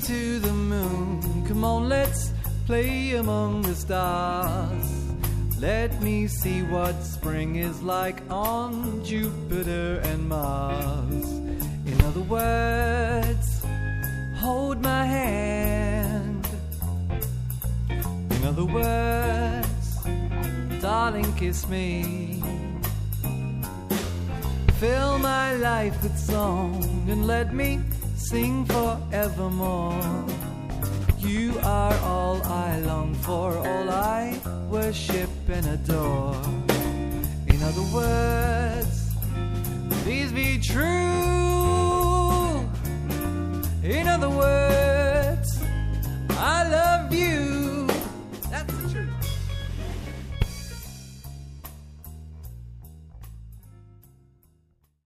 to the moon. Come on, let's play among the stars. Let me see what spring is like on Jupiter and Mars. In other words, hold my hand. In other words, darling, kiss me. Fill my life with song and let me sing forevermore. You are all I long for, all I worship and adore. In other words, please be true. In other words,